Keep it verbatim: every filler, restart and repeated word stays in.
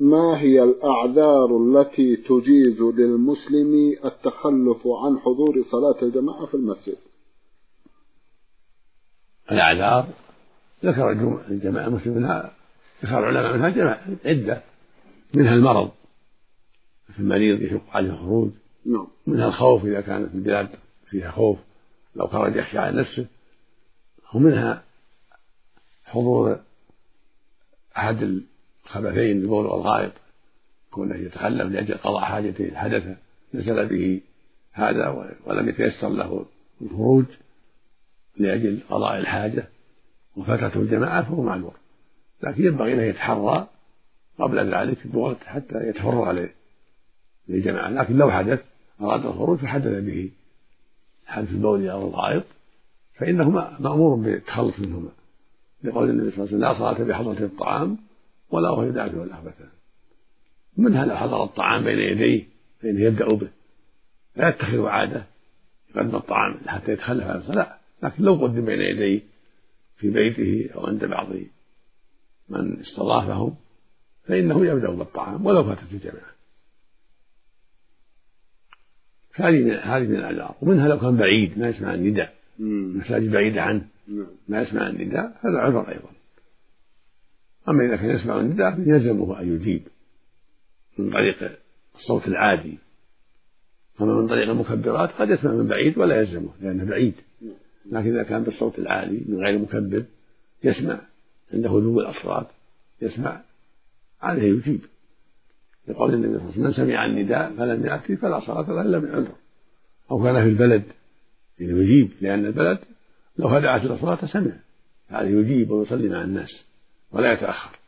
ما هي الأعذار التي تجيز للمسلم التخلف عن حضور صلاة الجماعة في المسجد؟ الأعذار ذكر الجماعة المسلم منها، ذكر العلماء منها جماعة عدة، منها المرض، المريض يشق عليه الخروج، منها الخوف إذا كانت البلاد فيها خوف لو خرج يخشى على نفسه، ومنها حضور أحد الخبثين البول والغائط، كونه يتخلف لأجل قضاء حاجته الحدث نزل به هذا ولم يتيسر له الخروج لأجل قضاء الحاجة وفاتته الجماعة فهو معذور، لكن ينبغي أن يتحرى قبل ذلك بوقت حتى يتفرغ عليه للجماعة. لكن لو حدث أراد الخروج فحدث به حدث البول أو الغائط فإنه مأمور بالتخلص منهما، لقول النبي صلى الله عليه وسلم لا صلاة بحضرة الطعام ولا وهو يدافع الأخبثان. منها لو حضر الطعام بين يديه فإنه يبدأ به، لا يتخذ عادة يقدم الطعام حتى يتخلف عن الصلاة، لكن لو قدم بين يديه في بيته أو عند بعض من استضافهم فإنه يبدأ بالطعام ولو فاتت الجماعة. هذه من الأعذار. ومنها لو كان بعيد ما يسمع النداء، مساجد بعيدة عنه ما يسمع النداء هذا عذر أيضا. أما إذا كان يسمع النداء يلزمه أن يجيب من طريق الصوت العادي، أما من طريق المكبرات قد يسمع من بعيد ولا يلزمه لأنه بعيد، لكن إذا كان بالصوت العالي من غير مكبر يسمع عنده هدوء الأصوات يسمع عليه يجيب، يقول النبي صلى الله عليه وسلم من سمع النداء فلم يأتي فلا صلاة له إلا من عذر، أو كان في البلد يجيب، لأن البلد لو هدأت الأصوات سمع هذا يجيب ويصلي مع الناس ولا يتأخر.